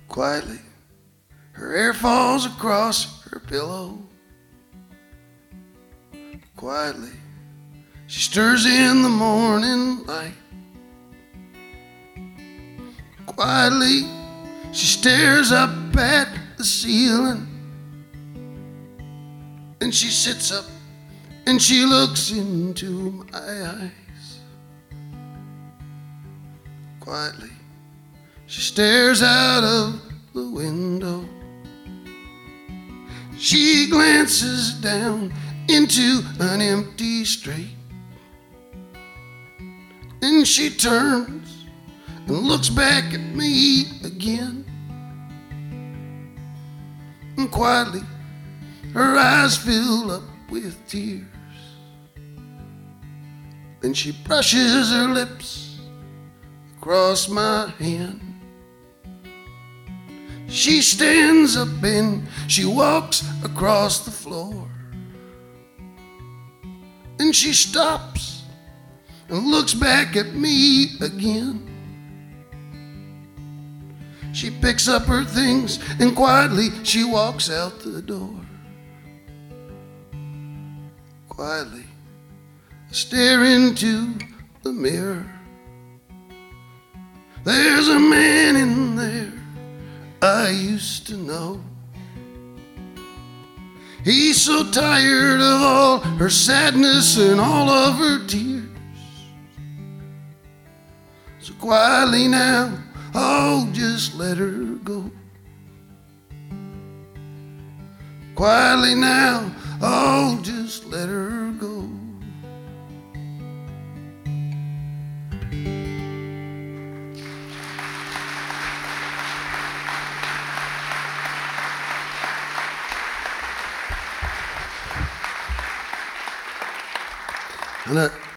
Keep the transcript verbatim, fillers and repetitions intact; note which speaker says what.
Speaker 1: Quietly, her hair falls across her pillow. Quietly, she stirs in the morning light. Quietly, she stares up at the ceiling. And she sits up and she looks into my eyes. Quietly, she stares out of the window. She glances down into an empty street. And she turns and looks back at me again. And quietly, her eyes fill up with tears. And she brushes her lips across my hand. She stands up and she walks across the floor. And she stops and looks back at me again. She picks up her things and quietly she walks out the door. Quietly, I stare into the mirror. There's a man in there I used to know. He's so tired of all her sadness and all of her tears. So quietly now, oh, just let her go. Quietly now, oh, just let her go. And I,